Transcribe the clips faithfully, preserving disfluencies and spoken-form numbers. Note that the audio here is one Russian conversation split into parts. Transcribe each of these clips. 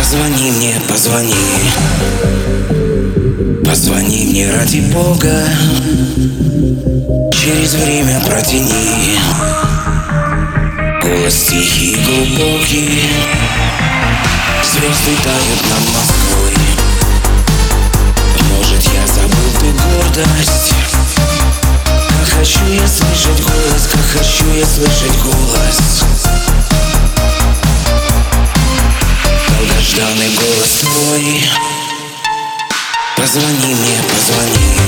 Позвони мне, позвони. Позвони мне ради Бога. Через время протяни. Голос тихий, глубокий. Звезды тают над Москвой. Может, я забыл ту гордость. Как хочу я слышать голос, как хочу я слышать голос. Долгожданный голос твой. Позвони мне, позвони.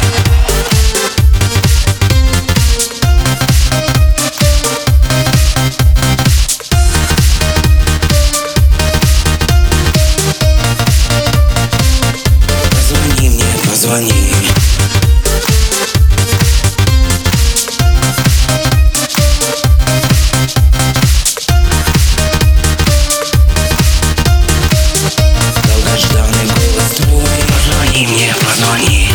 Позвони мне, позвони. Долгожданный голос твой. Позвони мне, позвони.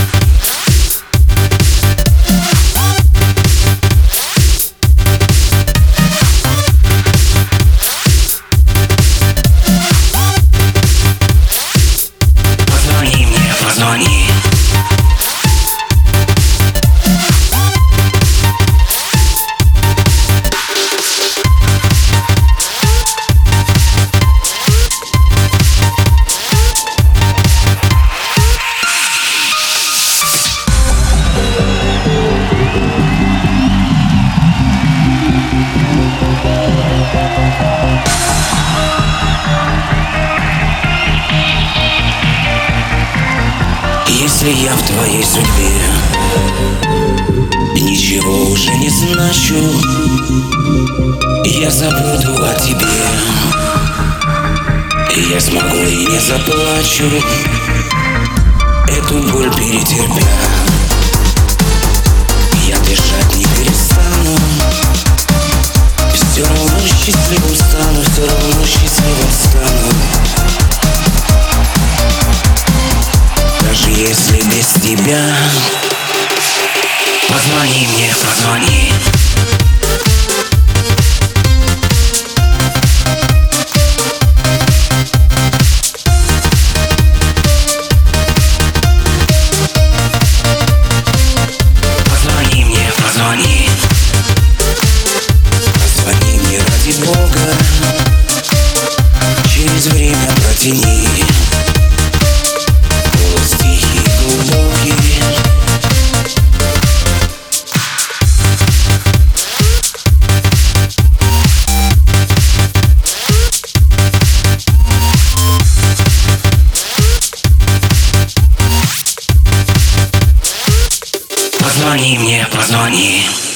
Позвони мне, позвони. Если я в твоей судьбе ничего уже не значу, я забуду о тебе, и я смогу и не заплачу, эту боль перетерпя. Я дышать не перестану, все равно счастливым стану, все равно счастливым стану. Даже если без тебя. Позвони мне, позвони. Позвони мне, позвони. Позвони мне ради Бога. Через время протяни. Позвони мне, позвони.